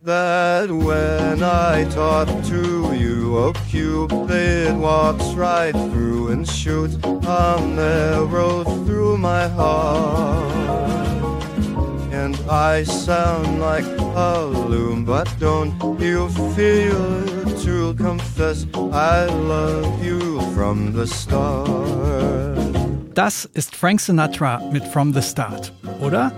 that when I talk to you, oh Cupid walks right through and shoots an arrow through my heart. And I sound like a loon, but don't you feel it to confess I love you from the start. Das ist Frank Sinatra mit From the Start, oder?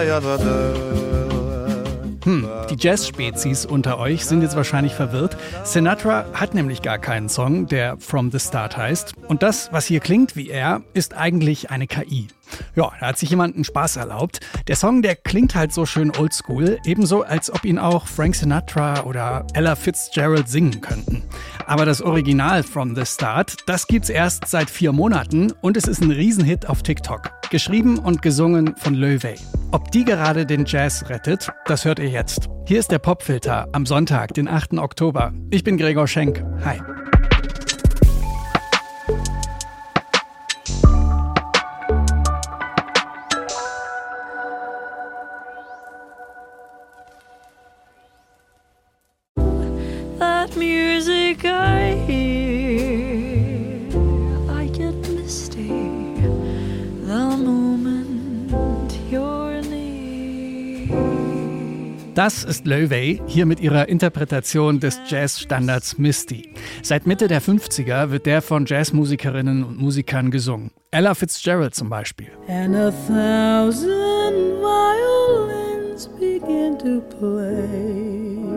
Die Jazz-Spezies unter euch sind jetzt wahrscheinlich verwirrt. Sinatra hat nämlich gar keinen Song, der From the Start heißt. Und das, was hier klingt wie er, ist eigentlich eine KI. Ja, da hat sich jemand einen Spaß erlaubt. Der Song, der klingt halt so schön oldschool, ebenso als ob ihn auch Frank Sinatra oder Ella Fitzgerald singen könnten. Aber das Original From the Start, das gibt's erst seit 4 Monaten und es ist ein Riesenhit auf TikTok. Geschrieben und gesungen von Loewe. Ob die gerade den Jazz rettet, das hört ihr jetzt. Hier ist der Popfilter am Sonntag, den 8. Oktober. Ich bin Gregor Schenk. Hi. That music I hear, I get misty the moment you're near. Das ist Loewe, hier mit ihrer Interpretation des Jazzstandards Misty. Seit Mitte der 50er wird der von Jazzmusikerinnen und Musikern gesungen. Ella Fitzgerald zum Beispiel. And 1,000 violins begin to play.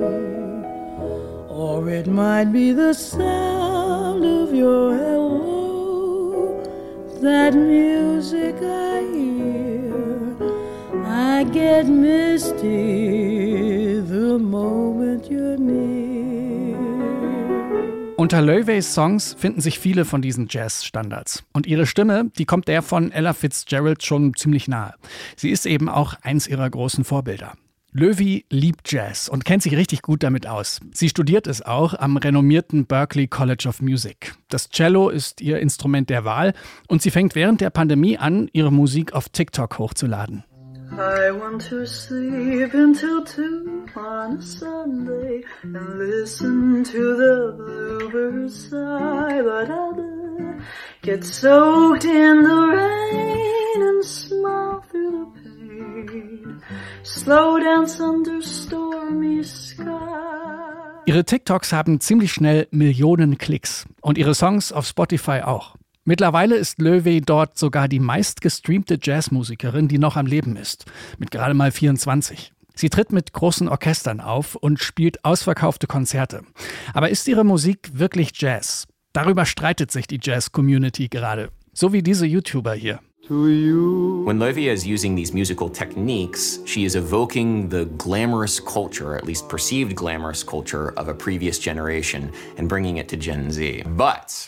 Or it might be the sound of your hello. That music I hear, I get misty the moment you're near. Unter Loewe's Songs finden sich viele von diesen Jazz-Standards. Und ihre Stimme, die kommt der von Ella Fitzgerald schon ziemlich nahe. Sie ist eben auch eins ihrer großen Vorbilder. Loewe liebt Jazz und kennt sich richtig gut damit aus. Sie studiert es auch am renommierten Berklee College of Music. Das Cello ist ihr Instrument der Wahl und sie fängt während der Pandemie an, ihre Musik auf TikTok hochzuladen. I want to sleep until 2 on a Sunday and listen to the bluebirds sigh, but I'll get soaked in the rain and smile through the pain, slow dance under stormy sky. Ihre TikToks haben ziemlich schnell Millionen Klicks und ihre Songs auf Spotify auch. Mittlerweile ist Loewe dort sogar die meistgestreamte Jazzmusikerin, die noch am Leben ist, mit gerade mal 24. Sie tritt mit großen Orchestern auf und spielt ausverkaufte Konzerte. Aber ist ihre Musik wirklich Jazz? Darüber streitet sich die Jazz-Community gerade. So wie diese YouTuber hier. When Loewe is using these musical techniques, she is evoking the glamorous culture, or at least perceived glamorous culture, of a previous generation and bringing it to Gen Z. But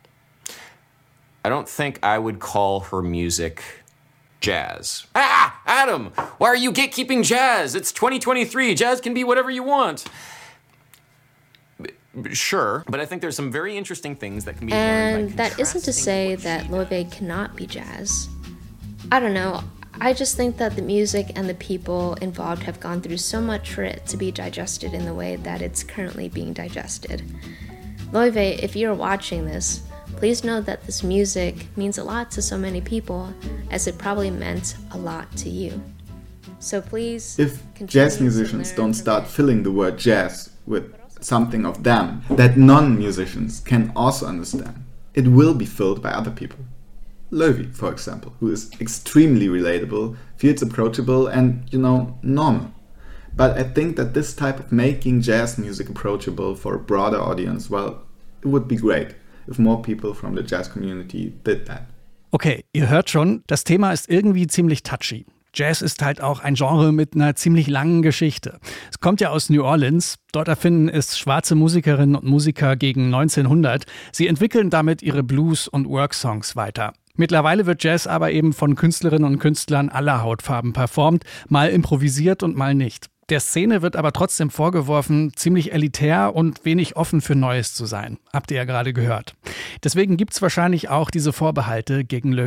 I don't think I would call her music jazz. Ah, Adam, why are you gatekeeping jazz? It's 2023. Jazz can be whatever you want. Sure, but I think there's some very interesting things that can be learned by And that isn't to say that Loewe cannot be jazz. I don't know. I just think that the music and the people involved have gone through so much for it to be digested in the way that it's currently being digested. Loewe, if you're watching this, please know that this music means a lot to so many people, as it probably meant a lot to you. So please, if jazz musicians don't start filling the word jazz with something of them that non-musicians can also understand, it will be filled by other people. Loewe, for example, who is extremely relatable, feels approachable and, normal. But I think that this type of making jazz music approachable for a broader audience, well, it would be great if more people from the jazz community did that. Okay, ihr hört schon, das Thema ist irgendwie ziemlich touchy. Jazz ist halt auch ein Genre mit einer ziemlich langen Geschichte. Es kommt ja aus New Orleans. Dort erfinden es schwarze Musikerinnen und Musiker gegen 1900. Sie entwickeln damit ihre Blues- und Work-Songs weiter. Mittlerweile wird Jazz aber eben von Künstlerinnen und Künstlern aller Hautfarben performt, mal improvisiert und mal nicht. Der Szene wird aber trotzdem vorgeworfen, ziemlich elitär und wenig offen für Neues zu sein. Habt ihr ja gerade gehört. Deswegen gibt's wahrscheinlich auch diese Vorbehalte gegen Loewe.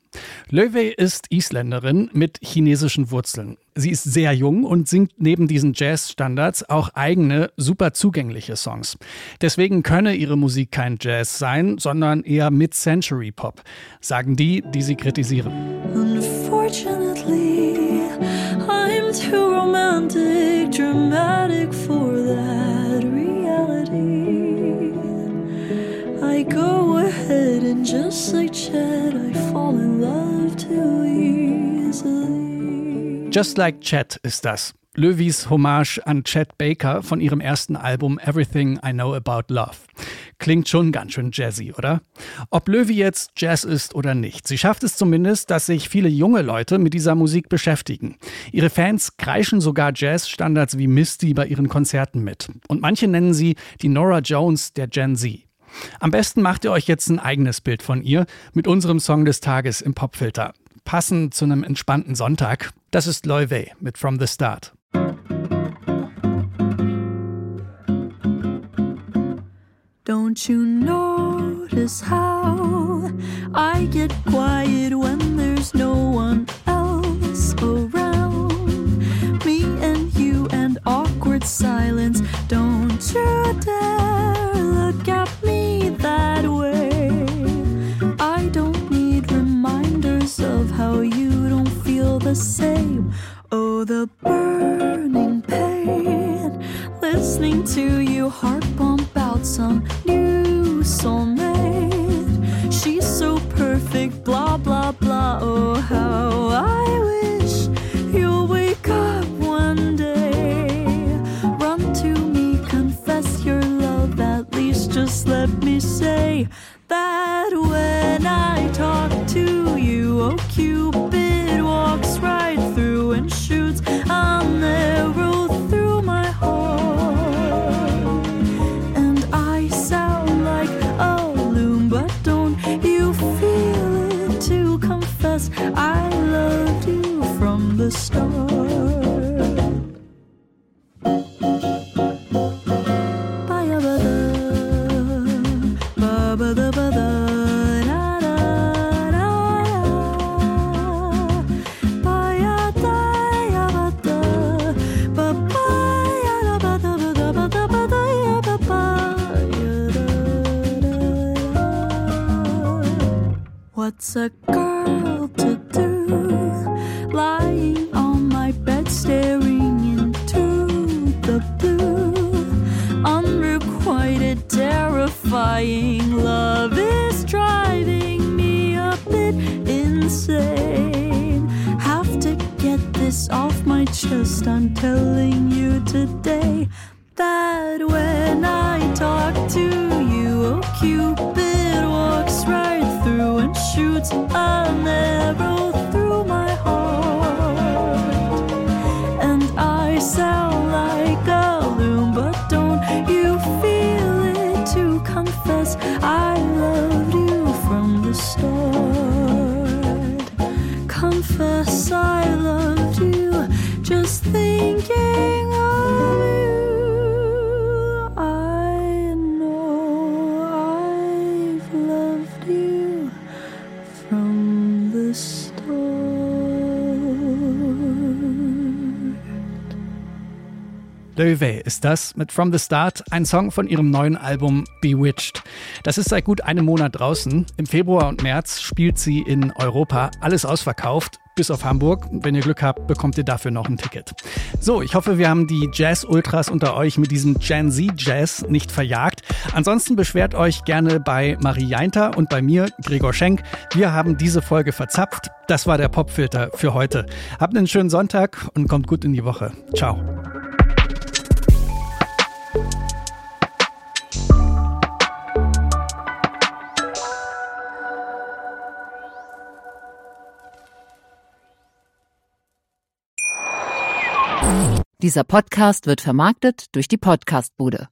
Laufey ist Isländerin mit chinesischen Wurzeln. Sie ist sehr jung und singt neben diesen Jazz-Standards auch eigene, super zugängliche Songs. Deswegen könne ihre Musik kein Jazz sein, sondern eher Mid-Century-Pop, sagen die sie kritisieren. Unfortunately, I'm too romantic, dramatic for that reality. I go ahead and just like Chet, I fall in love too easily. Just Like Chet ist das. Löwys Hommage an Chet Baker von ihrem ersten Album Everything I Know About Love. Klingt schon ganz schön jazzy, oder? Ob Löwy jetzt Jazz ist oder nicht, sie schafft es zumindest, dass sich viele junge Leute mit dieser Musik beschäftigen. Ihre Fans kreischen sogar Jazz-Standards wie Misty bei ihren Konzerten mit. Und manche nennen sie die Norah Jones der Gen Z. Am besten macht ihr euch jetzt ein eigenes Bild von ihr mit unserem Song des Tages im Popfilter. Passend zu einem entspannten Sonntag. Das ist Laufey mit From the Start. Don't you notice how I get quiet when there's no one else around? Me and you and awkward silence. Don't you dare look at me that way. I don't need reminders of how you don't feel the same. Oh, the burning pain, listening to you heart bump out some new soulmate. She's so perfect, blah, blah, blah. Oh, how I wish you'll wake up one day. Run to me, confess your love, at least just let me say that when I talk to you, oh, Cupid walks right through and shoots an arrow through my heart. And I sound like a loon, but don't you feel it to confess I loved you from the start. What's a girl to do, lying on my bed staring into the blue? Unrequited, terrifying love is driving me a bit insane. Have to get this off my chest, I'm telling you today that when I talk to you, oh, Cupid walks right through and shoots an arrow through my heart. And I sound like a loon, but don't you feel it to confess I loved you from the start. Confess I loved you, just thinking of you. I know I've loved you from the start. Laufey ist das mit From the Start, ein Song von ihrem neuen Album Bewitched. Das ist seit gut einem Monat draußen. Im Februar und März spielt sie in Europa. Alles ausverkauft, bis auf Hamburg. Wenn ihr Glück habt, bekommt ihr dafür noch ein Ticket. So, ich hoffe, wir haben die Jazz-Ultras unter euch mit diesem Gen Z-Jazz nicht verjagt. Ansonsten beschwert euch gerne bei Marie Jainter und bei mir, Gregor Schenk. Wir haben diese Folge verzapft. Das war der Popfilter für heute. Habt einen schönen Sonntag und kommt gut in die Woche. Ciao. Dieser Podcast wird vermarktet durch die Podcastbude.